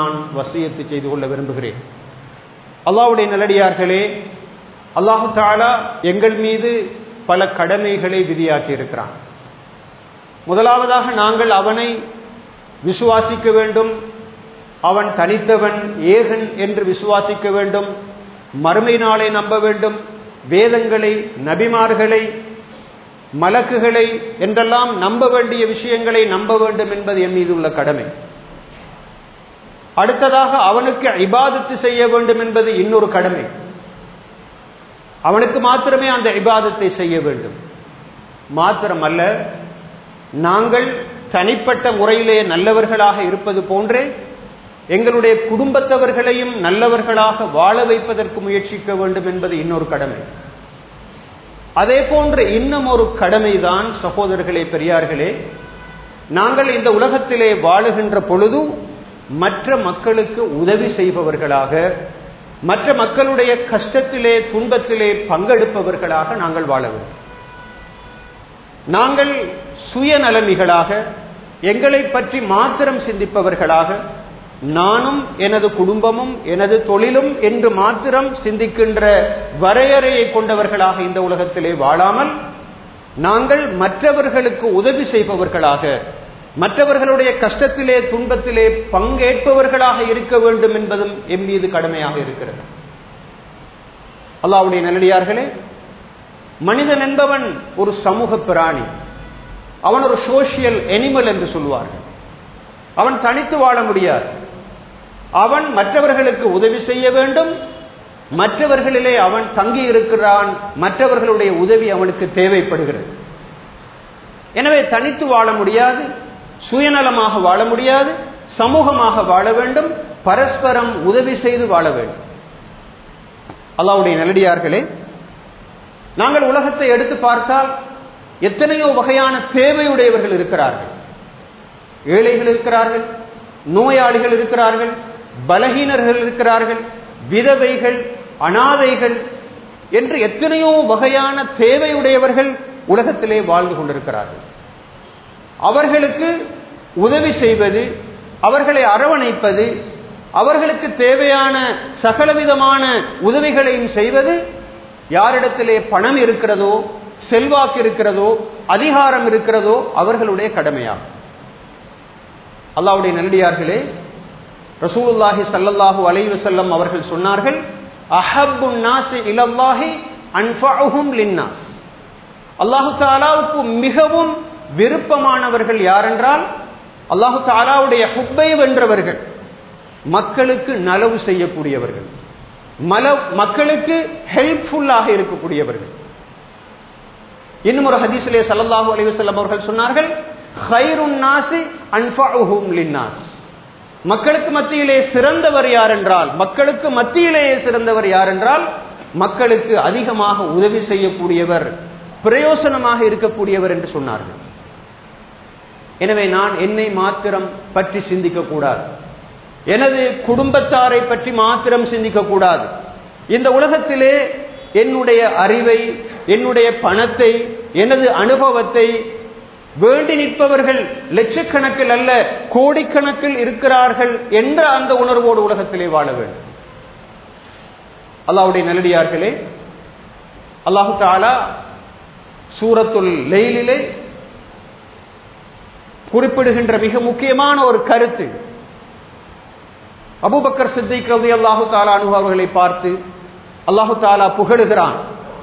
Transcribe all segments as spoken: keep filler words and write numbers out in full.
நான் வசியத்து செய்து கொள்ள விரும்புகிறேன். அல்லாஹ்வுடைய நல்லடியார்களே, அல்லாஹு தஆலா எங்கள் மீது பல கடமைகளை விதியாக்கி இருக்கிறான். முதலாவதாக நாங்கள் அவனை விசுவாசிக்க வேண்டும். அவன் தனித்தவன், ஏகன் என்று விசுவாசிக்க வேண்டும். மறுமை நாளை நம்ப வேண்டும். வேதங்களை, நபிமார்களை, மலக்குகளை என்றெல்லாம் நம்ப வேண்டிய விஷயங்களை நம்ப வேண்டும் என்பது என் மீது உள்ள கடமை. அடுத்ததாக அவனுக்கு இபாதத்து செய்ய வேண்டும் என்பது இன்னொரு கடமை. அவனுக்கு மாத்திரமே அந்த இபாதத்தை செய்ய வேண்டும். மாத்திரமல்ல, நாங்கள் தனிப்பட்ட முறையிலே நல்லவர்களாக இருப்பது போன்றே எங்களுடைய குடும்பத்தவர்களையும் நல்லவர்களாக வாழ வைப்பதற்கு முயற்சிக்க வேண்டும் என்பது இன்னொரு கடமை. அதே போன்ற இன்னும் ஒரு கடமைதான் சகோதரர்களே, பெரியார்களே, நாங்கள் இந்த உலகத்திலே வாழுகின்ற பொழுது மற்ற மக்களுக்கு உதவி செய்பவர்களாக, மற்ற மக்களுடைய கஷ்டத்திலே துன்பத்திலே பங்கெடுப்பவர்களாக நாங்கள் வாழ வேண்டும். நாங்கள் சுயநலமிகளாக, எங்களை பற்றி மாத்திரம் சிந்திப்பவர்களாக, நானும் எனது குடும்பமும் எனது தொழிலும் என்று மாத்திரம் சிந்திக்கின்ற வரையறையை கொண்டவர்களாக இந்த உலகத்திலே வாழாமல், நாங்கள் மற்றவர்களுக்கு உதவி செய்பவர்களாக, மற்றவர்களுடைய கஷ்டத்திலே துன்பத்திலே பங்கேற்பவர்களாக இருக்க வேண்டும் என்பதும் எம் மீது கடமையாக இருக்கிறது. அல்லாஹ்வுடைய நல்லடியார்களே, மனிதன் என்பவன் ஒரு சமூக பிராணி. அவன் ஒரு சோசியல் அனிமல் என்று சொல்வார்கள். அவன் தனித்து வாழ முடியாது. அவன் மற்றவர்களுக்கு உதவி செய்ய வேண்டும். மற்றவர்களிலே அவன் தங்கி இருக்கிறான். மற்றவர்களுடைய உதவி அவனுக்கு தேவைப்படுகிறது. எனவே தனித்து வாழ முடியாது, சுயநலமாக வாழ முடியாது, சமூகமாக வாழ வேண்டும், பரஸ்பரம் உதவி செய்து வாழ வேண்டும். அல்லாஹ்வுடைய நல்லடியார்களே, நாங்கள் உலகத்தை எடுத்து பார்த்தால் எத்தனையோ வகையான தேவையுடையவர்கள் இருக்கிறார்கள். ஏழைகள் இருக்கிறார்கள், நோயாளிகள் இருக்கிறார்கள், பலகீனர்கள் இருக்கிறார்கள், விதவைகள், அனாதைகள் என்று எத்தனையோ வகையான தேவையுடையவர்கள் உலகத்திலே வாழ்ந்து கொண்டிருக்கிறார்கள். அவர்களுக்கு உதவி செய்வது, அவர்களை அரவணைப்பது, அவர்களுக்கு தேவையான சகலவிதமான உதவிகளையும் செய்வது யாரிடத்திலே பணம் இருக்கிறதோ, செல்வாக்கு இருக்கிறதோ, அதிகாரம் இருக்கிறதோ அவர்களுடைய கடமையாகும். அல்லாஹ்வுடைய நல்லடியார்களே, ரசூலுல்லாஹி ஸல்லல்லாஹு அலைஹி வஸல்லம் அவர்கள் சொன்னார்கள், அஹப்புன் நாஸி இலல்லாஹி அன்ஃபஉஹும் லின்னாஸ். அல்லாஹ் தஆலாவுக்கு மிகவும் விருப்பமானவர்கள் யார் என்றால், அல்லாஹ் தஆலாவுடைய ஹுப்பை வென்றவர்கள், மக்களுக்கு நலவு செய்யக்கூடியவர்கள், மக்களுக்கு ஹெல்ப்ஃபுல்லாக இருக்கக்கூடியவர்கள். இன்னும் ஒரு ஹதீஸிலே ஸல்லல்லாஹு அலைஹி வஸல்லம் அவர்கள் சொன்னார்கள், கைருன் நாஸி அன்ஃபஉஹும் லின்னாஸ். மக்களுக்கு மத்தியிலே சிறந்தவர் யார் என்றால், மக்களுக்கு மத்தியிலேயே சிறந்தவர் யார் என்றால், மக்களுக்கு அதிகமாக உதவி செய்யக்கூடியவர், பிரயோசனமாக இருக்கக்கூடியவர் என்று சொன்னார்கள். எனவே நான் என்னை மாத்திரம் பற்றி சிந்திக்க கூடாது, எனது குடும்பத்தாரை பற்றி மாத்திரம் சிந்திக்க கூடாது. இந்த உலகத்திலே என்னுடைய அறிவை, என்னுடைய பணத்தை, எனது அனுபவத்தை வேண்டி நிற்பவர்கள் லட்சக்கணக்கில் அல்ல கோடிக்கணக்கில் இருக்கிறார்கள் என்ற அந்த உணர்வோடு உலகத்திலே வாழ வேண்டும். அல்லாஹ்வுடைய நல்லடியார்களே, அல்லாஹ் தஆலா சூரத்துல் லைலிலே குறிப்பிடுகின்ற மிக முக்கியமான ஒரு கருத்து, அபூபக்கர் சித்திக் ரலியல்லாஹு தஆலா அன்ஹு அவர்களை பார்த்து அல்லாஹ் தஆலா புகழுகிறான்.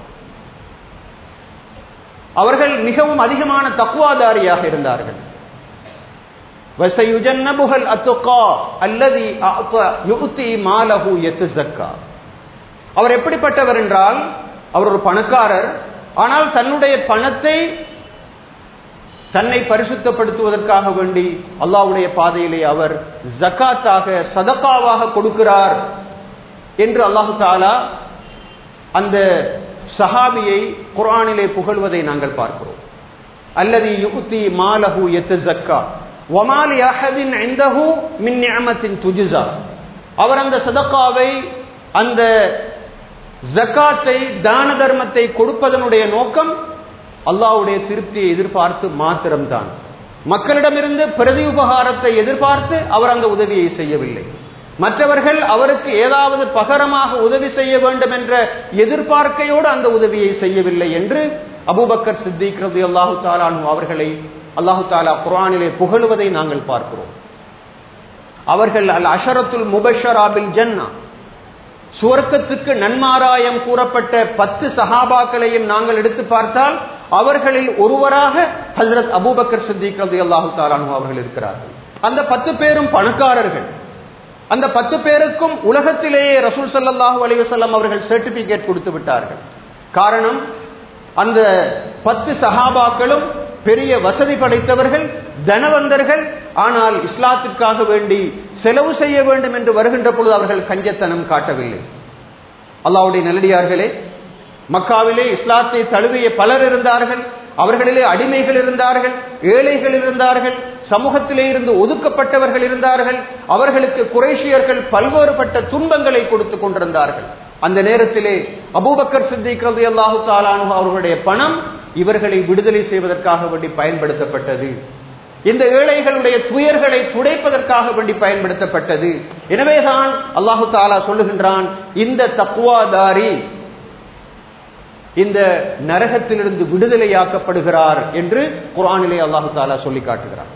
அவர்கள் மிகவும் அதிகமான தக்வாதாரியாக இருந்தார்கள். வஸயுஜன்னபுல் அத்கா அல்லதி யுதி மாலஹு யத்தஸக்கா. அவர் எப்படிப்பட்டவர் என்றால், அவர் ஒரு பணக்காரர், ஆனால் தன்னுடைய பணத்தை தன்னை பரிசுத்தப்படுத்துவதற்காக வேண்டி அல்லாஹ்வுடைய பாதையிலே அவர் ஜகாத்தாக, சதகாவாக கொடுக்கிறார் என்று அல்லாஹ் தஆலா அந்த சஹாபியை குர்ஆனிலே புகழ்வதை நாங்கள் பார்க்கிறோம். அல்லதி யுதி மாலஹு யத்தஸக்கா வமா லி அஹதின் இன்தஹு மின் நிஅமத்தின் துஜ்ஸா. அவர் அந்த சதகாவை, அந்த ஜகாத்தை, தான தர்மத்தை கொடுப்பதனுடைய நோக்கம் அல்லாஹ்வுடைய திருப்தியை எதிர்பார்த்து மாத்திரம்தான். மக்களிடமிருந்து பிரதி உபகாரத்தை எதிர்பார்த்து அவர் அந்த உதவியை செய்யவில்லை. மற்றவர்கள் அவருக்கு ஏதாவது பகரமாக உதவி செய்ய வேண்டும் என்ற எதிர்பார்க்கையோடு அந்த உதவியை செய்யவில்லை என்று அபூபக்கர் சித்திக் ரலியல்லாஹு தஆலா அன்ஹு அவர்களை அல்லாஹு தஆலா குர்ஆனிலே புகழுவதை நாங்கள் பார்க்கிறோம். அவர்கள் அல் அஷரத்துல் முபஷ்ஷரா பில் ஜன்னா, சுவர்க்கத்துக்கு நன்மாராயம் கூறப்பட்ட பத்து சஹாபாக்களையும் நாங்கள் எடுத்து பார்த்தால் அவர்களில் ஒருவராக ஹஜ்ரத் அபூபக்கர் சித்திக் ரலியல்லாஹு தஆலா அன்ஹு அவர்கள் இருக்கிறார்கள். அந்த பத்து பேரும் பணக்காரர்கள். அந்த பத்து பேருக்கும் உலகத்திலேயே ரசூல் ஸல்லல்லாஹு அலைஹி வஸல்லம் அவர்கள் சர்டிபிகேட் கொடுத்து விட்டார்கள். காரணம், அந்த பத்து சஹாபாக்களும் பெரிய வசதி படைத்தவர்கள், தனவந்தர்கள். ஆனால் இஸ்லாத்திற்காக வேண்டி செலவு செய்ய வேண்டும் என்று வருகின்ற பொழுது அவர்கள் கஞ்சத்தனம் காட்டவில்லை. அல்லாஹ்வுடைய நல்லடியார்களே, மக்காவிலே இஸ்லாத்தை தழுவிய பலர் இருந்தார்கள். அவர்களிலே அடிமைகள் இருந்தார்கள், ஏழைகள் இருந்தார்கள், சமூகத்திலே இருந்து ஒதுக்கப்பட்டவர்கள் இருந்தார்கள். அவர்களுக்கு குறைஷியர்கள் பல்வேறுபட்ட துன்பங்களை கொடுத்து கொண்டிருந்தார்கள். அந்த நேரத்திலே அபூபக்கர் சித்திக் ரலியல்லாஹு தஆலா அன்ஹு அவர்களுடைய பணம் இவர்களை விடுதலை செய்வதற்காக வேண்டி பயன்படுத்தப்பட்டது. இந்த ஏழைகளுடைய துயர்களை துடைப்பதற்காக வேண்டி பயன்படுத்தப்பட்டது. எனவேதான் அல்லாஹு தஆலா சொல்லுகின்றான், இந்த தக்வாதாரி இந்த நரகத்திலிருந்து விடுதலையாக்கப்படுகிறார் என்று குர்ஆனிலே அல்லாஹு தஆலா சொல்லி காட்டுகிறார்.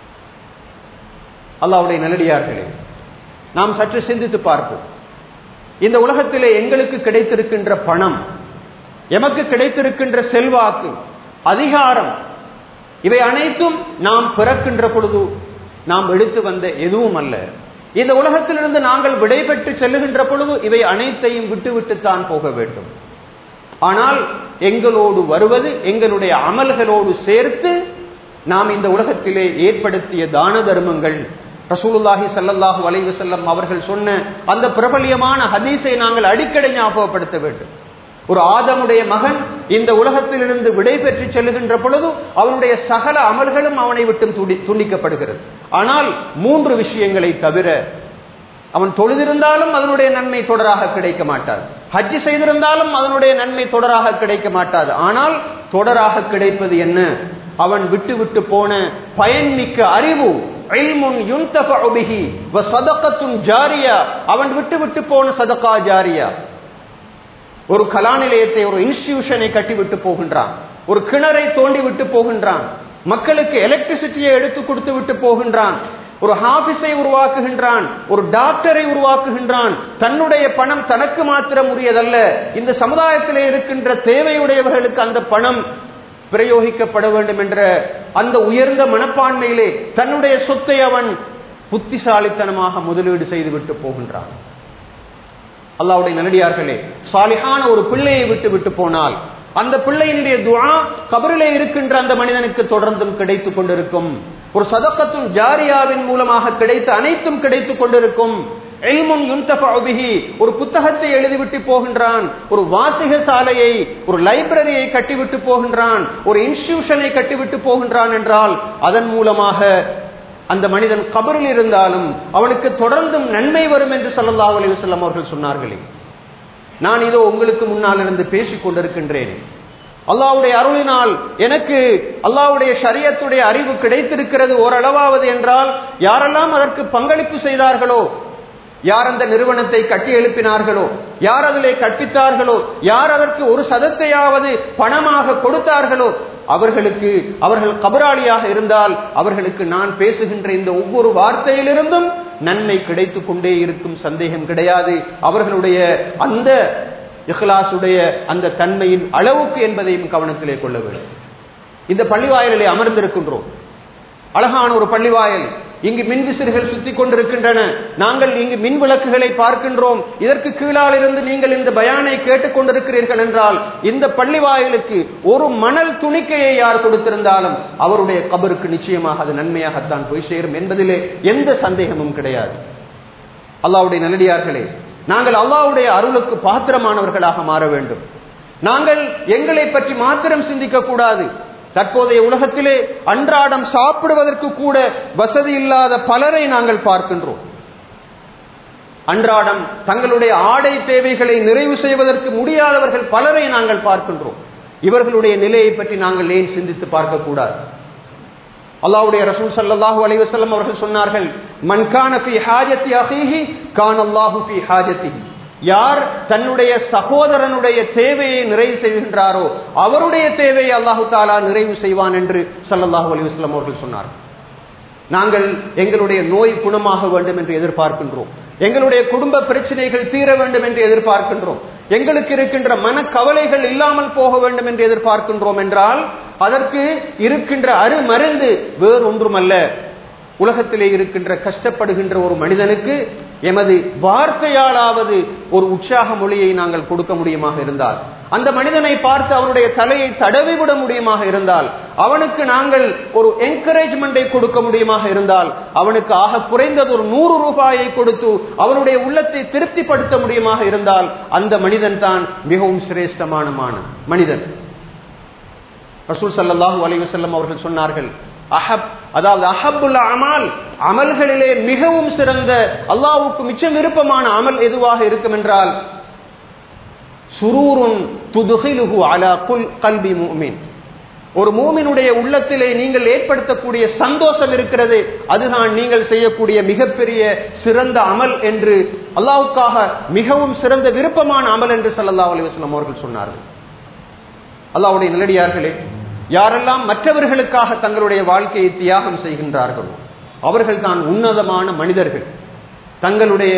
அல்லாஹ்வுடைய நல்லடியார்களே, நாம் சற்று சிந்தித்து பார்ப்போம். இந்த உலகத்திலே எங்களுக்கு கிடைத்திருக்கின்ற பணம், எமக்கு கிடைத்திருக்கின்ற செல்வாக்கு, அதிகாரம், இவை அனைத்தும் நாம் பிறக்கின்ற பொழுது நாம் எடுத்து வந்த எதுவும் அல்ல. இந்த உலகத்திலிருந்து நாங்கள் விடைபெற்று செல்லுகின்ற பொழுது இவை அனைத்தையும் விட்டுவிட்டுத்தான் போக வேண்டும். ஆனால் எங்களோடு வருவது எங்களுடைய அமல்களோடு சேர்த்து நாம் இந்த உலகத்திலே ஏற்படுத்திய தான தர்மங்கள். ரசூலுல்லாஹி ஸல்லல்லாஹு அலைஹி வஸல்லம் அவர்கள் சொன்ன அந்த பிரபல்யமான ஹதீஸை நாங்கள் அடிக்கடி ஞாபகப்படுத்த வேண்டும். ஒரு ஆதமுடைய மகன் இந்த உலகத்திலிருந்து விடை பெற்று செல்லுகின்ற பொழுது அவனுடைய சகல அமல்களும் அவனை விட்டு துண்டிக்கப்படுகிறது. ஆனால் மூன்று விஷயங்களை தவிர, அவன் தொழுதிருந்தாலும் அதனுடைய நன்மை தொடராக கிடைக்க மாட்டாது, ஹஜ் செய்திருந்தாலும் அதனுடைய நன்மை தொடராக கிடைக்க மாட்டாது. ஆனால் தொடராக கிடைப்பது என்ன? அவன் விட்டு விட்டு போன பயன்மிக்க அறிவு, இல்முன் யுன்தஃபஉ பிஹி வ ஸதகத்துன் ஜாரியா, அவன் விட்டு விட்டு போன சதகா ஜாரியா. ஒரு கலா நிலையத்தை, ஒரு இன்ஸ்டிடியூஷனை கட்டி விட்டு போகின்றான், ஒரு கிணறை தோண்டி விட்டு போகின்றான், மக்களுக்கு எலக்ட்ரிசிட்டியை எடுத்து கொடுத்து விட்டு போகின்றான், ஒரு ஹாபிஸை உருவாக்குகின்றான், ஒரு டாக்டரை உருவாக்குகின்றான். தன்னுடைய பணம் தனக்கு மாத்திரம் உரியதல்ல, இந்த சமுதாயத்திலே இருக்கின்ற தேவையுடையவர்களுக்கு அந்த பணம் பிரயோகிக்கப்பட வேண்டும் என்ற அந்த உயர்ந்த மனப்பான்மையிலே தன்னுடைய சொத்தை அவன் புத்திசாலித்தனமாக முதலீடு செய்து விட்டு போகின்றான். அல்லாஹ்வுடைய நல்லடியார்களே, சாலிஹான ஒரு பிள்ளையை விட்டு விட்டு போனால் அந்த பிள்ளையினுடைய துஆ கபரிலே இருக்கின்ற அந்த மனிதனுக்கு தொடர்ந்தும் கிடைத்துக் கொண்டிருக்கும். ஒரு சதகத்துன் ஜாரியாவின் மூலமாக கிடைத்த அனைத்தும் கிடைத்துக் கொண்டிருக்கும். இல்முன் யுன்தஃபஉ பிஹி, ஒரு புத்தகத்தை எழுதிவிட்டு போகின்றான், ஒரு வாசிக சாலையை, ஒரு லைப்ரரியை கட்டிவிட்டு போகின்றான், ஒரு இன்ஸ்டிடியூஷனை கட்டிவிட்டு போகின்றான் என்றால் அதன் மூலமாக அந்த மனிதன் கபரில் இருந்தாலும் அவனுக்கு தொடர்ந்தும் நன்மை வரும் என்று ஸல்லல்லாஹு அலைஹி வஸல்லம் அவர்கள் சொன்னார்களே. நான் இதோ உங்களுக்கு முன்னால் இருந்து பேசிக் கொண்டிருக்கின்றேன். அல்லாஹ்வுடைய அருளினால் எனக்கு அல்லாஹ்வுடைய ஷரியத்துடைய அறிவு கிடைத்திருக்கிறது ஓரளவாவது என்றால், யாரெல்லாம் அதற்கு பங்களிப்பு செய்தார்களோ, யார் அந்த நிறுவனத்தை கட்டி எழுப்பினார்களோ, யார் அதிலே கற்பித்தார்களோ, யார் அதற்கு ஒரு சதத்தையாவது பணமாக கொடுத்தார்களோ, அவர்களுக்கு, அவர்கள் கபராளியாக இருந்தால் அவர்களுக்கு நான் பேசுகின்ற இந்த ஒவ்வொரு வார்த்தையிலிருந்தும் நன்மை கிடைத்துக் கொண்டே இருக்கும், சந்தேகம் கிடையாது. அவர்களுடைய அந்த இஹ்லாசுடைய அந்த தன்மையின் அளவுக்கு என்பதையும் கவனத்திலே கொள்ள வேண்டும். இந்த பள்ளிவாயலிலே அமர்ந்திருக்கின்றோம், அழகான ஒரு பள்ளிவாயல். இங்கு மின் விசிறிகள் சுத்தி கொண்டிருக்கின்றன, நாங்கள் இங்கு மின் விளக்குகளை பார்க்கின்றோம். இதற்கு கீழால் இருந்து நீங்கள் இந்த பயானை கேட்டுக் கொண்டிருக்கிறீர்கள் என்றால் இந்த பள்ளிவாயலுக்கு ஒரு மணல் துணிக்கையை யார் கொடுத்திருந்தாலும் அவருடைய கபருக்கு நிச்சயமாக அது நன்மையாகத்தான் போய் சேரும் என்பதிலே எந்த சந்தேகமும் கிடையாது. அல்லாஹ்வுடைய நல்லடியார்களே, நாங்கள் அல்லாஹ்வுடைய அருளுக்கு பாத்திரமானவர்களாக மாற வேண்டும். நாங்கள் எங்களை பற்றி மாத்திரம் சிந்திக்க கூடாது. தற்போதைய உலகத்திலே அன்றாடம் சாப்பிடுவதற்கு கூட வசதி இல்லாத பலரை நாங்கள் பார்க்கின்றோம். அன்றாடம் தங்களுடைய ஆடை தேவைகளை நிறைவு செய்வதற்கு முடியாதவர்கள் பலரை நாங்கள் பார்க்கின்றோம். இவர்களுடைய நிலையை பற்றி நாங்கள் ஏன் சிந்தித்து பார்க்க கூடாது? அல்லாஹ்வுடைய ரசூல் ஸல்லல்லாஹு அலைஹி வஸல்லம் அவர்கள் சொன்னார்கள், மன் கான ஃபீ ஹாஜத்தி அஹீஹி கான அல்லாஹு ஃபீ ஹாஜத்திஹி. யார் தன்னுடைய சகோதரனுடைய தேவையை நிறைவு செய்கின்றாரோ அவருடைய தேவையை அல்லாஹு தஆலா நிறைவு செய்வான் என்று ஸல்லல்லாஹு அலைஹி வஸல்லம் அவர்கள் சொன்னார். நாங்கள் எங்களுடைய நோய் குணமாக வேண்டும் என்று எதிர்பார்க்கின்றோம், எங்களுடைய குடும்ப பிரச்சனைகள் தீர வேண்டும் என்று எதிர்பார்க்கின்றோம், எங்களுக்கு இருக்கின்ற மன கவலைகள் இல்லாமல் போக வேண்டும் என்று எதிர்பார்க்கின்றோம் என்றால் அதற்கு இருக்கின்ற அருமருந்து வேறு ஒன்றுமல்ல, உலகத்திலே இருக்கின்ற கஷ்டப்படுகின்ற ஒரு மனிதனுக்கு எமது வார்த்தையாலாவது ஒரு உற்சாக மொழியை நாங்கள் கொடுக்க முடியுமாக இருந்தால், அந்த மனிதனை பார்த்து அவனுடைய தலையை தடவிவிட முடியுமாக இருந்தால், அவனுக்கு நாங்கள் ஒரு என்கரேஜ்மெண்டை கொடுக்க முடியுமாக இருந்தால், அவனுக்கு ஆக குறைந்தது ஒரு நூறு ரூபாயை கொடுத்து அவனுடைய உள்ளத்தை திருப்திப்படுத்த முடியுமாக இருந்தால் அந்த மனிதன் தான் மிகவும் சிரேஷ்டமான மனிதன். ரசூல் ஸல்லல்லாஹு அலைஹி வஸல்லம் அவர்கள் சொன்னார்கள், அஹப் அதாவது அஹப்புல் அமால், அமல்களிலே மிகவும் சிறந்த அல்லாஹ்வுக்கு மிச்சம் விருப்பமான அமல் எதுவாக இருக்கும் என்றால் சுரூருன் துதுகிலுஹு அலா குல் கல்பி முஃமின். ஒரு மூமினுடைய உள்ளத்திலே நீங்கள் ஏற்படுத்தக்கூடிய சந்தோஷம் இருக்கிறது, அதுதான் நீங்கள் செய்யக்கூடிய மிகப்பெரிய சிறந்த அமல் என்று, அல்லாஹ்வுக்காக மிகவும் சிறந்த விருப்பமான அமல் என்று ஸல்லல்லாஹு அலைஹி வஸல்லம் அவர்கள் சொன்னார்கள். அல்லாஹ்வுடைய நல்லடியார்களே, யாரெல்லாம் மற்றவர்களுக்காக தங்களுடைய வாழ்க்கையை தியாகம் செய்கின்றார்களோ அவர்கள் தான் உன்னதமான மனிதர்கள். தங்களுடைய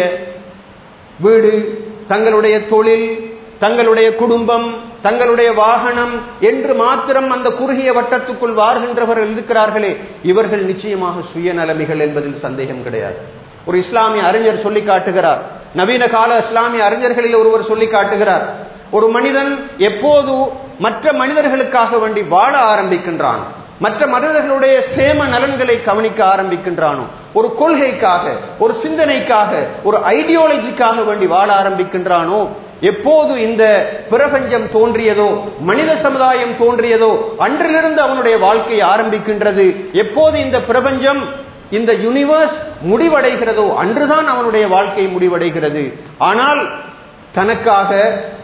வீடு, தங்களுடைய தொழில், தங்களுடைய குடும்பம், தங்களுடைய வாகனம் என்று மாத்திரம் அந்த குறுகிய வட்டத்துக்குள் வாழ்கின்றவர்கள் இருக்கிறார்களே, இவர்கள் நிச்சயமாக சுயநலமிகள் என்பதில் சந்தேகம் கிடையாது. ஒரு இஸ்லாமிய அறிஞர் சொல்லி காட்டுகிறார், நவீன கால இஸ்லாமிய அறிஞர்களில் ஒருவர் சொல்லி காட்டுகிறார், ஒரு மனிதன் எப்போது மற்ற மனிதர்களுக்காக வேண்டி வாழ ஆரம்பிக்கின்றான், மற்ற மனிதர்களுடைய சேம நலன்களை கவனிக்க ஆரம்பிக்கின்றானோ, ஒரு கொள்கைக்காக, ஒரு சிந்தனைக்காக, ஒரு ஐடியாலஜிக்காக வேண்டி வாழ ஆரம்பிக்கின்றானோ, எப்போது இந்த பிரபஞ்சம் தோன்றியதோ, மனித சமுதாயம் தோன்றியதோ அன்றிலிருந்து அவனுடைய வாழ்க்கை ஆரம்பிக்கின்றது. எப்போது இந்த பிரபஞ்சம், இந்த யூனிவர்ஸ் முடிவடைகிறதோ அன்றுதான் அவனுடைய வாழ்க்கை முடிவடைகிறது. ஆனால் தனக்காக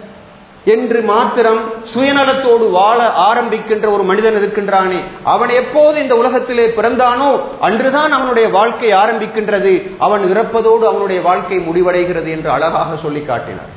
என்று மாத்திரம் சுயநலத்தோடு வாழ ஆரம்பிக்கின்ற ஒரு மனிதன் இருக்கின்றானே, அவன் எப்போது இந்த உலகத்திலே பிறந்தானோ அன்றுதான் அவனுடைய வாழ்க்கை ஆரம்பிக்கின்றது, அவன் இறப்பதோடு அவனுடைய வாழ்க்கை முடிவடைகிறது என்று அழகாக சொல்லி காட்டினார்.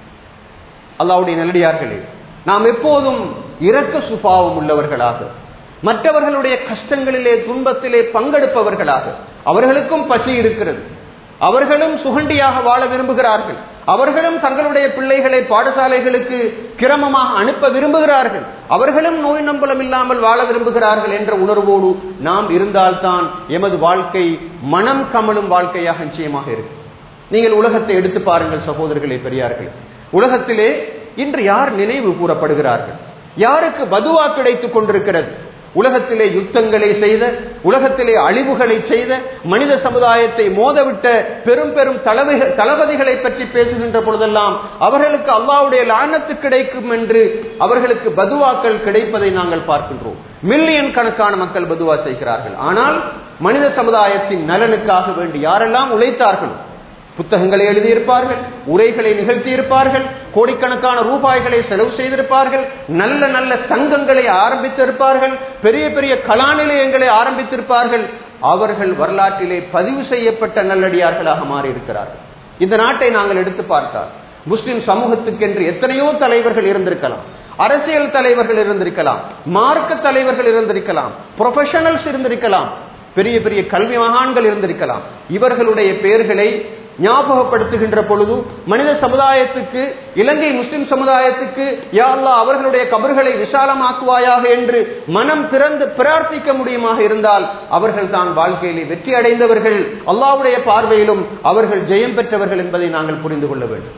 அல்லாஹ்வுடைய நல்லடியார்களே, நாம் எப்போதும் இரக்க சுபாவம் உள்ளவர்களாக, மற்றவர்களுடைய கஷ்டங்களிலே துன்பத்திலே பங்கெடுப்பவர்களாக, அவர்களுக்கும் பசி இருக்கிறது, அவர்களும் சுகண்டியாக வாழ விரும்புகிறார்கள், அவர்களும் தங்களுடைய பிள்ளைகளை பாடசாலைகளுக்கு கிரமமாக அனுப்ப விரும்புகிறார்கள், அவர்களும் நோய் நம்பலம் இல்லாமல் வாழ விரும்புகிறார்கள் என்ற உணர்வோடு நாம் இருந்தால்தான் எமது வாழ்க்கை மனம் கமலும் வாழ்க்கையாக நிச்சயமாக இருக்கு. நீங்கள் உலகத்தை எடுத்து பாருங்கள் சகோதரர்களே, பெரியார்கள். உலகத்திலே இன்று யார் நினைவு கூறப்படுகிறார்கள்? யாருக்கு பதுவா கிடைத்துக் கொண்டிருக்கிறது? உலகத்திலே யுத்தங்களை செய்த, உலகத்திலே அழிவுகளை செய்த, மனித சமுதாயத்தை மோதவிட்ட பெரும் பெரும் தளபதிகளை பற்றி பேசுகின்ற பொழுதெல்லாம் அவர்களுக்கு அல்லாஹ்வுடைய லானத்து கிடைக்கும் என்று அவர்களுக்கு பதுவாக்கள் கிடைப்பதை நாங்கள் பார்க்கின்றோம். மில்லியன் கணக்கான மக்கள் பதுவா செய்கிறார்கள். ஆனால் மனித சமுதாயத்தின் நலனுக்காக வேண்டி யாரெல்லாம் உழைத்தார்களோ, புத்தகங்களை எழுதியிருப்பார்கள், உரைகளை நிகழ்த்தியிருப்பார்கள், கோடிக்கணக்கான ரூபாய்களை செலவு செய்திருப்பார்கள், நல்ல நல்ல சங்கங்களை ஆரம்பித்திருப்பார்கள், பெரிய பெரிய கலா நிலையங்களை ஆரம்பித்திருப்பார்கள், அவர்கள் வரலாற்றிலே பதிவு செய்யப்பட்ட நல்லடியார்களாக மாறியிருக்கிறார்கள். இந்த நாட்டை நாங்கள் எடுத்து பார்த்தால் முஸ்லிம் சமூகத்துக்கென்று எத்தனையோ தலைவர்கள் இருந்திருக்கலாம், அரசியல் தலைவர்கள் இருந்திருக்கலாம், மார்க்க தலைவர்கள் இருந்திருக்கலாம், ப்ரொஃபஷனல்ஸ் இருந்திருக்கலாம், பெரிய பெரிய கல்வி மகான்கள் இருந்திருக்கலாம். இவர்களுடைய பெயர்களை ஞாபகப்படுத்துகின்ற பொழுது மனித சமுதாயத்துக்கு, இலங்கை முஸ்லிம் சமுதாயத்துக்கு யா அல்லாஹ் அவர்களுடைய கபர்களை விசாலமாக்குவாயாக என்று மனம் திறந்து பிரார்த்திக்க முடியுமாக இருந்தால் அவர்கள் தான் வாழ்க்கையிலே வெற்றி அடைந்தவர்கள், அல்லாஹ்வுடைய பார்வையிலும் அவர்கள் ஜெயம் பெற்றவர்கள் என்பதை நாங்கள் புரிந்து கொள்ள வேண்டும்.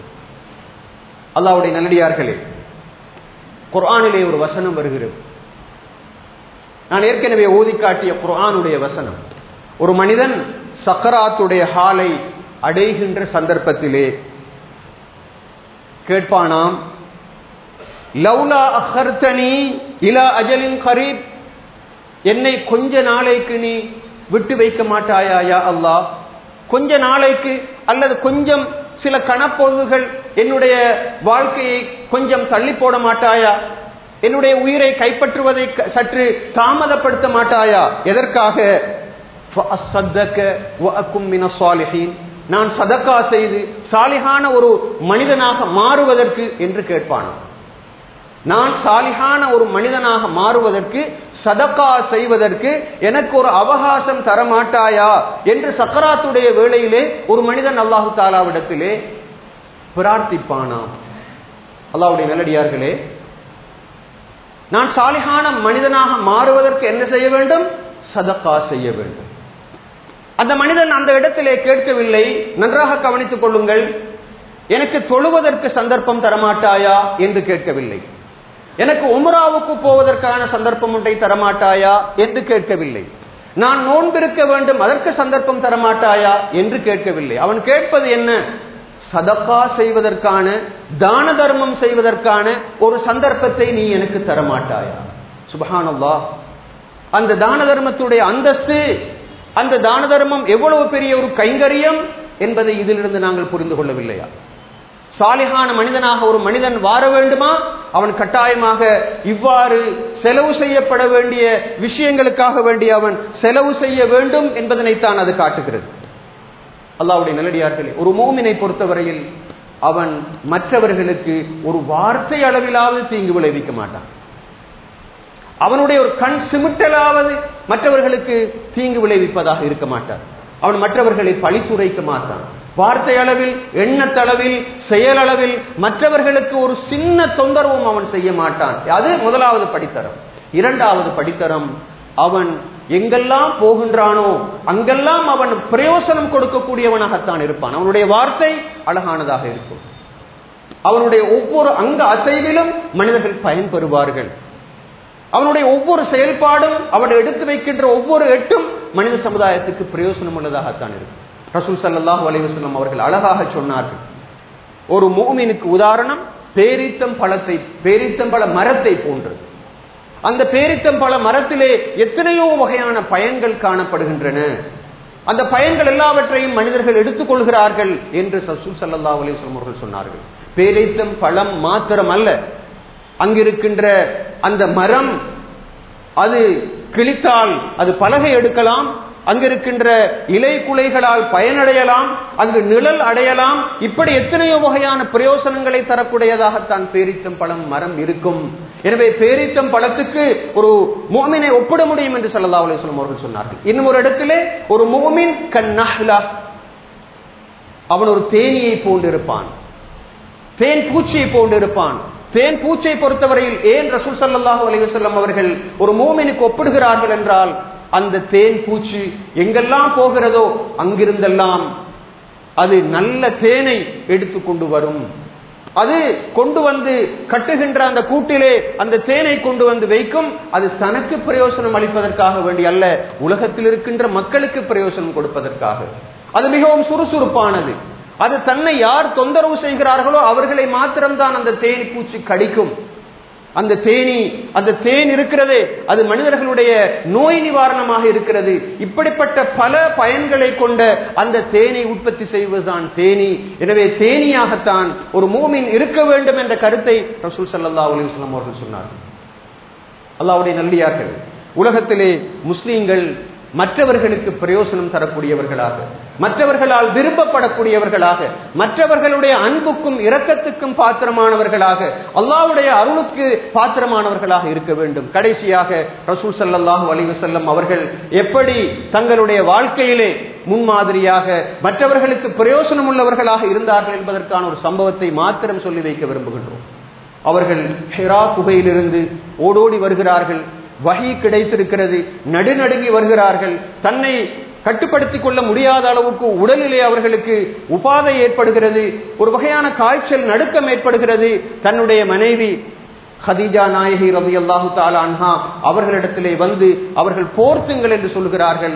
அல்லாஹ்வுடைய நல்லடியார்களே, குர்ஆனிலே ஒரு வசனம் வருகிறது. நான் ஏற்கனவே ஓதி காட்டிய குர்ஆனுடைய வசனம். ஒரு மனிதன் சக்கராத்துடைய ஹாலை அடைகின்ற சந்தர்ப்பத்திலே கேட்பானாம், லவ்லா அஹர்தனி இலா அஜலின் கரீப், என்னை கொஞ்ச நாளைக்கு நீ விட்டு வைக்க மாட்டாயா யா அல்லாஹ்? கொஞ்ச நாளைக்கு அல்லது கொஞ்சம் சில கணப்பொழுதுகள் என்னுடைய வாழ்க்கையை கொஞ்சம் தள்ளி போட மாட்டாயா? என்னுடைய உயிரை கைப்பற்றுவதை சற்று தாமதப்படுத்த மாட்டாயா? எதற்காக? ஃபஅஸ்ஸதக வஅகும் மினஸ் ஸாலிஹீன், நான் சதக்கா செய்து சாலிஹான ஒரு மனிதனாக மாறுவதற்கு என்று கேட்பானாம். நான் சாலிஹான ஒரு மனிதனாக மாறுவதற்கு, சதக்கா செய்வதற்கு எனக்கு ஒரு அவகாசம் தரமாட்டாயா என்று சக்கராத்துடைய வேளையிலே ஒரு மனிதன் அல்லாஹு தாலாவிடத்திலே பிரார்த்திப்பானாம். அல்லாஹ்வுடைய நல்லடியார்களே, நான் சாலிஹான மனிதனாக மாறுவதற்கு என்ன செய்ய வேண்டும்? சதக்கா செய்ய வேண்டும். அந்த மனிதன் அந்த இடத்திலே கேட்கவில்லை, நன்றாக கவனித்துக் கொள்ளுங்கள், எனக்கு தொழுவதற்கு சந்தர்ப்பம் தரமாட்டாயா என்று கேட்கவில்லை, எனக்கு உம்ராவுக்கு போவதற்கான சந்தர்ப்பம் ஒன்றை தரமாட்டாயா என்று கேட்கவில்லை, நான் நோன்பிருக்க வேண்டும் அதற்கு சந்தர்ப்பம் தரமாட்டாயா என்று கேட்கவில்லை. அவன் கேட்பது என்ன? சதக்கா செய்வதற்கான, தான தர்மம் செய்வதற்கான ஒரு சந்தர்ப்பத்தை நீ எனக்கு தரமாட்டாயா? சுப்ஹானல்லாஹ். அந்த தான தர்மத்துடைய அந்தஸ்து, அந்த தான தர்மம் எவ்வளவு பெரிய ஒரு கைங்கரியம் என்பதை இதிலிருந்து நாங்கள் புரிந்து கொள்ளவில்லையா? சாலிஹான மனிதனாக ஒரு மனிதன் வாழ வேண்டுமா? அவன் கட்டாயமாக இவ்வாறு செலவு செய்யப்பட வேண்டிய விஷயங்களுக்காக வேண்டிய அவன் செலவு செய்ய வேண்டும் என்பதனைத்தான் அது காட்டுகிறது. அல்லாஹ்வுடைய நல்லடியார்களே, ஒரு மூமினை பொறுத்தவரையில் அவன் மற்றவர்களுக்கு ஒரு வார்த்தை அளவிலாவது தீங்கு விளைவிக்க மாட்டான். அவனுடைய ஒரு கண் சிமிட்டலாவது மற்றவர்களுக்கு தீங்கு விளைவிப்பதாக இருக்க மாட்டான். அவன் மற்றவர்களை பழித்துரைக்க மாட்டான். வார்த்தை அளவில், எண்ணத்தளவில், செயலளவில் மற்றவர்களுக்கு ஒரு சின்ன தொந்தரவும் அவன் செய்ய மாட்டான். அது முதலாவது படித்தரம். இரண்டாவது படித்தரம், அவன் எங்கெல்லாம் போகின்றானோ அங்கெல்லாம் அவன் பிரயோசனம் கொடுக்கக்கூடியவனாகத்தான் இருப்பான். அவனுடைய வார்த்தை அழகானதாக இருக்கும். அவனுடைய ஒவ்வொரு அங்க அசைவிலும் மனிதர்கள் பயன்பெறுவார்கள். அவனுடைய ஒவ்வொரு செயல்பாடும், அவன் எடுத்து வைக்கின்ற ஒவ்வொரு எட்டும் மனித சமுதாயத்துக்கு பிரயோசனம் உள்ளதாகத்தான் இருக்கும். ரசூல் ஸல்லல்லாஹு அலைஹி வஸல்லம் அவர்கள் அழகாக சொன்னார்கள், ஒரு முஃமினுக்கு உதாரணம் பேரித்தம் பழத்தை, பேரித்தம்பழ மரத்தை போன்றது. அந்த பேரித்தம்பழ மரத்திலே எத்தனையோ வகையான பயன்கள் காணப்படுகின்றன. அந்த பயன்கள் எல்லாவற்றையும் மனிதர்கள் எடுத்துக்கொள்கிறார்கள் என்று ரசூல் ஸல்லல்லாஹு அலைஹி வஸல்லம் அவர்கள் சொன்னார்கள். பேரித்தம் பழம் மாத்திரம் அல்ல, அங்கிருக்கின்ற அந்த மரம், அது கிழித்தால் அது பலகை எடுக்கலாம், அங்கிருக்கின்ற இலை குலைகளால் பயனடையலாம், அங்கு நிழல் அடையலாம். இப்படி எத்தனையோ வகையான பிரயோசனங்களை தரக்கூடியதாகத்தான் பேரித்தம் பழம் மரம் இருக்கும். எனவே பேரித்தம் பழத்துக்கு ஒரு முஃமினை ஒப்பிட முடியும் என்று ஸல்லல்லாஹு அலைஹி வஸல்லம் அவர்கள் சொன்னார்கள். இன்னும் ஒரு இடத்திலே, ஒரு முஃமின் கன்னஹ்லா, அவன் ஒரு தேனியை போன்றிருப்பான், தேன் பூச்சியை போன்றிருப்பான். தேன் பூச்சை பொறுத்தவரையில் ஏன் ரசூல் ஸல்லல்லாஹு அலைஹி வஸல்லம் அவர்கள் ஒரு முஃமினுக்கு ஒப்பிடுகிறார்கள் என்றால், அந்த தேன் பூச்சி எங்கெல்லாம் போகிறதோ அங்கிருந்தெல்லாம் அது நல்ல தேனை எடுத்து கொண்டு வரும். அது கொண்டு வந்து கட்டுகின்ற அந்த கூட்டிலே அந்த தேனை கொண்டு வந்து வைக்கும். அது தனக்கு பிரயோசனம் அளிப்பதற்காக வேண்டி அல்ல, உலகத்தில் இருக்கின்ற மக்களுக்கு பிரயோசனம் கொடுப்பதற்காக. அது மிகவும் சுறுசுறுப்பானது. அது தன்னை யார் தொந்தரவு செய்கிறார்களோ அவர்களை மாத்திரம்தான் அந்த தேனி பூச்சி கடிக்கும். அந்த தேனி, அந்த தேன் இருக்கிறதே, அது மனிதர்களுடைய நோய் நிவாரணமாக இருக்கிறது. இப்படிப்பட்ட பல பயன்களை கொண்ட அந்த தேனை உற்பத்தி செய்வதுதான் தேனி. எனவே தேனியாகத்தான் ஒரு மூமின் இருக்க வேண்டும் என்ற கருத்தை ரசூல் ஸல்லல்லாஹு அலைஹி வஸல்லம் அவர்கள் சொன்னார்கள். அல்லாஹ்வுடைய நல்லடியார்கள், உலகத்திலே முஸ்லிம்கள் மற்றவர்களுக்கு பிரயோசனம் தரக்கூடியவர்களாக, மற்றவர்களால் விரும்பப்படக்கூடியவர்களாக, மற்றவர்களுடைய அன்புக்கும் இரக்கத்துக்கும் பாத்திரமானவர்களாக, அல்லாஹ்வுடைய அருளுக்கு பாத்திரமானவர்களாக இருக்க வேண்டும். கடைசியாக ரசூல் ஸல்லல்லாஹு அலைஹி வஸல்லம் அவர்கள் எப்படி தங்களுடைய வாழ்க்கையிலே முன்மாதிரியாக மற்றவர்களுக்கு பிரயோசனம் உள்ளவர்களாக இருந்தார்கள் என்பதற்கான ஒரு சம்பவத்தை மாத்திரம் சொல்லி வைக்க விரும்புகின்றோம். அவர்கள் ஹிரா குகையிலிருந்து ஓடோடி வருகிறார்கள். வஹி கிடைத்திருக்கிறது, நடுநடுங்கி வருகிறார்கள். தன்னை கட்டுப்படுத்திக் கொள்ள முடியாத அளவுக்கு உடலிலே அவர்களுக்கு உபாதை ஏற்படுகிறது, ஒரு வகையான காய்ச்சல், நடுக்கம் ஏற்படுகிறது. தன்னுடைய மனைவி ஹதீஜா நாயகி ரலியல்லாஹு தஆலா அன்ஹா அவர்களிடத்திலே வந்து அவர்கள் போர்த்துங்கள் என்று சொல்கிறார்கள்.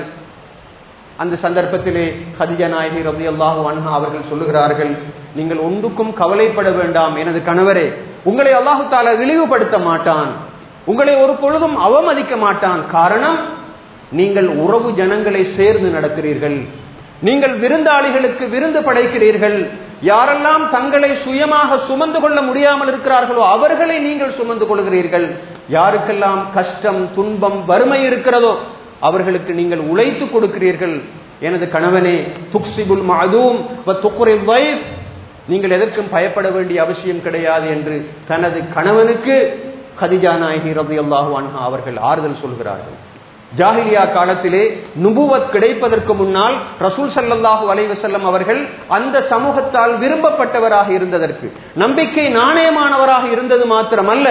அந்த சந்தர்ப்பத்திலே ஹதீஜா நாயகி ரலியல்லாஹு அன்ஹா அவர்கள் சொல்லுகிறார்கள், நீங்கள் ஒன்றுக்கும் கவலைப்பட வேண்டாம் எனது கணவரே, உங்களை அல்லாஹு தஆலா இழிவுபடுத்த மாட்டான், உங்களை ஒரு பொழுதும் அவமதிக்க மாட்டான். காரணம், நீங்கள் உறவு ஜனங்களை சேர்ந்து நடக்கிறீர்கள், நீங்கள் விருந்தாளிகளுக்கு விருந்து படைக்கிறீர்கள். யாரெல்லாம் தங்களை சுயமாக சுமந்து கொள்ள முடியாமல் இருக்கிறார்களோ அவர்களை நீங்கள் சுமந்து கொள்கிறீர்கள். யாருக்கெல்லாம் கஷ்டம், துன்பம், வறுமை இருக்கிறதோ அவர்களுக்கு நீங்கள் உழைத்து கொடுக்கிறீர்கள். எனது கணவனே, துக்ஸிபுல் மஅதூம் வ துக்ரில் தைஃப், நீங்கள் எதற்கும் பயப்பட வேண்டிய அவசியம் கிடையாது என்று தனது கணவனுக்கு கதீஜா நாயகி ரலியல்லாஹு அன்ஹா அவர்கள் ஆறுதல் சொல்கிறார்கள். ஜாஹிலியா காலத்திலே நுபுவத் கிடைப்பதற்கு முன்னால் ரசூல் ஸல்லல்லாஹு அலைஹி வஸல்லம் அவர்கள் அந்த சமூகத்தால் விரும்பப்பட்டவராக இருந்ததற்கு, நம்பிக்கை நாணயமானவராக இருந்தது மாத்திரமல்ல,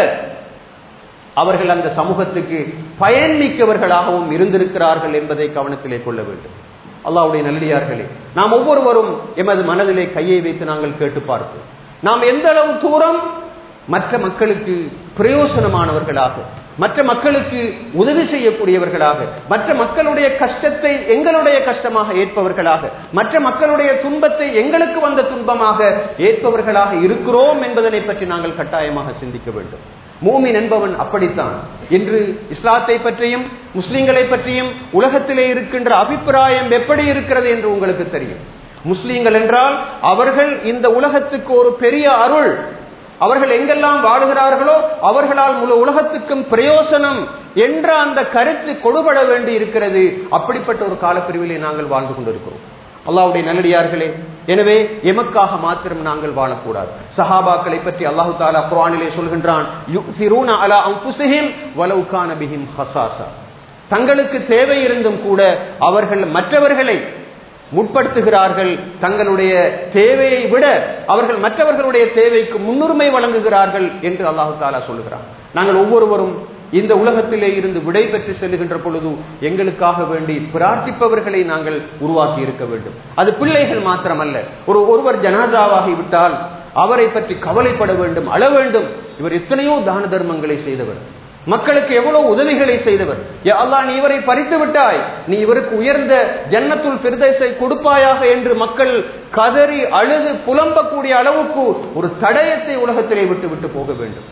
அவர்கள் அந்த சமூகத்துக்கு பயன்மிக்கவர்களாகவும் இருந்திருக்கிறார்கள் என்பதை கவனத்திலே கொள்ள வேண்டும். அல்லாஹ்வுடைய நல்லடியார்களே, நாம் ஒவ்வொருவரும் எமது மனதிலே கையை வைத்து நாங்கள் கேட்டு பார்ப்போம். நாம் எந்த அளவு தூரம் மற்ற மக்களுக்கு பிரயோசனமானவர்களாக, மற்ற மக்களுக்கு உதவி செய்யக்கூடியவர்களாக, மற்ற மக்களுடைய கஷ்டத்தை எங்களுடைய கஷ்டமாக ஏற்பவர்களாக, மற்ற மக்களுடைய துன்பத்தை எங்களுக்கு வந்த துன்பமாக ஏற்பவர்களாக இருக்கிறோம் என்பதனை பற்றி நாங்கள் கட்டாயமாக சிந்திக்க வேண்டும். மூமின் என்பவன் அப்படித்தான். இன்று இஸ்லாத்தை பற்றியும் முஸ்லிம்களை பற்றியும் உலகத்திலே இருக்கின்ற அபிப்பிராயம் எப்படி இருக்கிறது என்று உங்களுக்கு தெரியும். முஸ்லிம்கள் என்றால் அவர்கள் இந்த உலகத்துக்கு ஒரு பெரிய அருள், அவர்கள் எங்கெல்லாம் வாழுகிறார்களோ அவர்களால் முழு உலகத்துக்கும் பிரயோசனம் என்ற அந்த கருத்து கொடுபட வேண்டி இருக்கிறது. அப்படிப்பட்ட ஒரு காலப்பிரிவிலே நாங்கள் வாழ்ந்து கொண்டிருக்கிறோம். அல்லாஹ்வுடைய நல்லடியார்களே, எனவே எமக்காக மாத்திரம் நாங்கள் வாழக்கூடாது. சஹாபாக்களை பற்றி அல்லாஹு தஆலா குர்ஆனிலே சொல்கின்றான், யுஸிரூன அலா அன்ஃபுஸிஹிம் வலவ் கான பிஹிம் ஹஸாஸா, தங்களுக்கு தேவை இருந்தும் கூட அவர்கள் மற்றவர்களை முற்படுத்துகிறார்கள். தங்களுடைய தேவையை விட அவர்கள் மற்றவர்களுடைய தேவைக்கு முன்னுரிமை வழங்குகிறார்கள் என்று அல்லாஹு தஆலா சொல்கிறார். நாங்கள் ஒவ்வொருவரும் இந்த உலகத்திலே இருந்து விடை பெற்று செல்லுகின்ற பொழுது எங்களுக்காக வேண்டி பிரார்த்திப்பவர்களை நாங்கள் உருவாக்கி இருக்க வேண்டும். அது பிள்ளைகள் மாத்திரமல்ல. ஒரு ஒருவர் ஜனாசாவாகி விட்டால் அவரை பற்றி கவலைப்பட வேண்டும், அழ வேண்டும். இவர் எத்தனையோ தான தர்மங்களை செய்தவர், மக்களுக்கு எவ்வளவு உதவிகளை செய்தவர். யா அல்லாஹ், நீ இவரை பறித்து விட்டாய், நீ இவருக்கு உயர்ந்த ஜன்னத்துல் ஃபிர்தௌஸை கொடுப்பாயாக என்று மக்கள் கதறி அழுது புலம்பக்கூடிய அளவுக்கு ஒரு தடயத்தை உலகத்திலே விட்டு விட்டு போக வேண்டும்.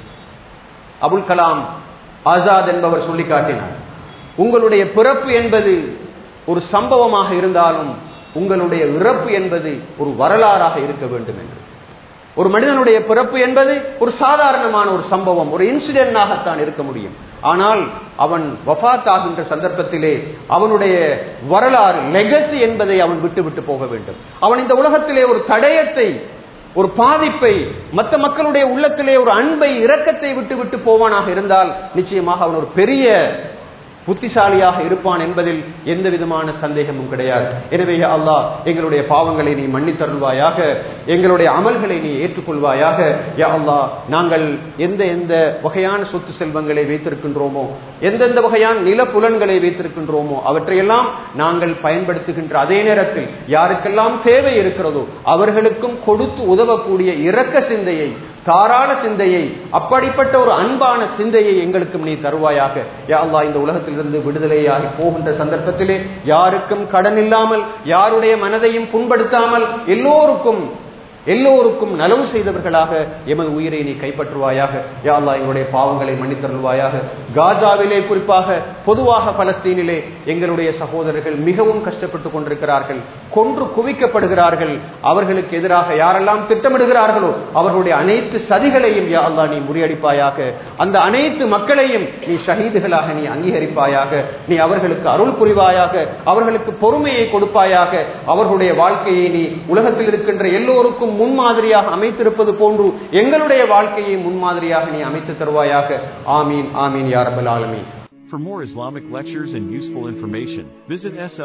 அபுல் கலாம் ஆசாத் என்பவர் சொல்லி காட்டினார், உங்களுடைய பிறப்பு என்பது ஒரு சம்பவமாக இருந்தாலும் உங்களுடைய இறப்பு என்பது ஒரு வரலாறாக இருக்க வேண்டும் என்று. ஒரு மனிதனுடைய பிறப்பு என்பது ஒரு சாதாரணமான ஒரு சம்பவம், ஒரு இன்சிடென்டாகத்தான் இருக்க முடியும். ஆனால் அவன் வஃபாத் ஆகின்ற சந்தர்ப்பத்திலே அவனுடைய வரலாறு, லெகசி என்பதை அவன் விட்டு விட்டு போக வேண்டும். அவன் இந்த உலகத்திலே ஒரு தடயத்தை, ஒரு பாதிப்பை, மற்ற மக்களுடைய உள்ளத்திலே ஒரு அன்பை, இரக்கத்தை விட்டு விட்டு போவானாக இருந்தால் நிச்சயமாக அவன் ஒரு பெரிய புத்திசாலியாக இருப்பான் என்பதில் எந்த விதமான சந்தேகமும் கிடையாது. எனவே அல்லாஹ், எங்களுடைய பாவங்களை நீ மன்னித்தருள்வாயாக, எங்களுடைய அமல்களை நீ ஏற்றுக்கொள்வாயாக. யா அல்லாஹ், நாங்கள் எந்த எந்த வகையான சொத்து செல்வங்களை வைத்திருக்கின்றோமோ, எந்தெந்த வகையான நிலப்புலன்களை வைத்திருக்கின்றோமோ அவற்றையெல்லாம் நாங்கள் பயன்படுத்துகின்ற அதே நேரத்தில் யாருக்கெல்லாம் தேவை இருக்கிறதோ அவர்களுக்கும் கொடுத்து உதவக்கூடிய இரக்க சிந்தையை, தாராள சிந்தையை, அப்படிப்பட்ட ஒரு அன்பான சிந்தையை எங்களுக்கும் நீ தருவாயாக. யா அல்லாஹ், இந்த உலகத்திலிருந்து விடுதலையாகி போகின்ற சந்தர்ப்பத்திலே யாருக்கும் கடன் இல்லாமல், யாருடைய மனதையும் புண்படுத்தாமல் எல்லோருக்கும் எல்லோருக்கும் நலவு செய்தவர்களாக எமது உயிரை நீ கைப்பற்றுவாயாக. யா அல்லாஹ், எங்களுடைய பாவங்களை மன்னித்தருள்வாயாக. காசாவிலே, குறிப்பாக பொதுவாக பலஸ்தீனிலே எங்களுடைய சகோதரர்கள் மிகவும் கஷ்டப்பட்டுக் கொண்டிருக்கிறார்கள், கொன்று குவிக்கப்படுகிறார்கள். அவர்களுக்கு எதிராக யாரெல்லாம் திட்டமிடுகிறார்களோ அவர்களுடைய அனைத்து சதிகளையும் யா அல்லாஹ் நீ முறியடிப்பாயாக. அந்த அனைத்து மக்களையும் நீ ஷஹீதுகளாக நீ அங்கீகரிப்பாயாக. நீ அவர்களுக்கு அருள் புரிவாயாக, அவர்களுக்கு பொறுமையை கொடுப்பாயாக. அவர்களுடைய வாழ்க்கையை நீ உலகத்தில் இருக்கின்ற எல்லோருக்கும் முன்மாதிரியாக அமைத்திருப்பது போன்று எங்களுடைய வாழ்க்கையை முன்மாதிரியாக நீ அமைத்து தருவாயாக. ஆமீன், ஆமீன் யா ரப்பல் ஆலமீன். For more Islamic lectures and useful information, visit S L